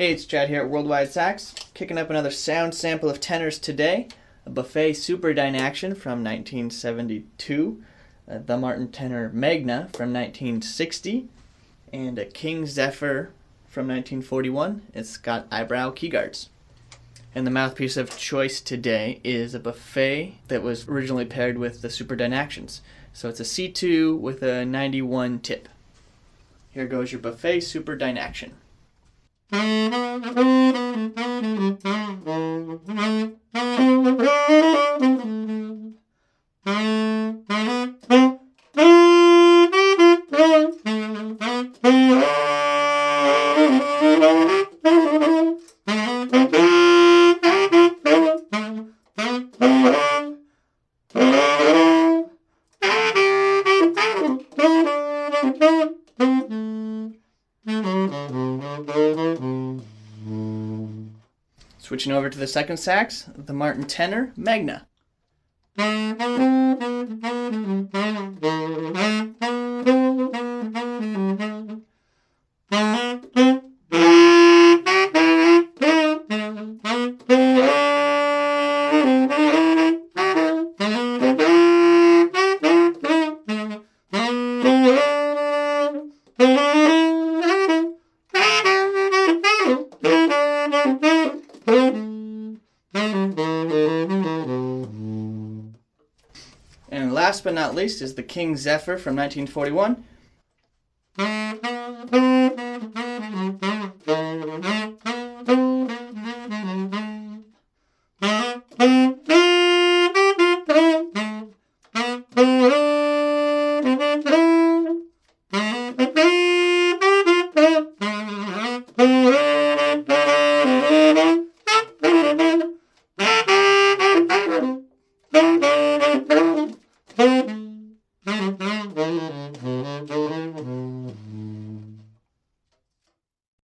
Hey, it's Chad here at Worldwide Sax, kicking up another sound sample of tenors today. A Buffet Super Dynaction from 1972, the Martin tenor Magna from 1960, and a King Zephyr from 1941. It's got eyebrow keyguards. And the mouthpiece of choice today is a Buffet that was originally paired with the Super Dynactions. So it's a C2 with a 91 tip. Here goes your Buffet Super Dynaction. Switching over to the second sax, the Martin tenor Magna. And last but not least is the King Zephyr from 1941.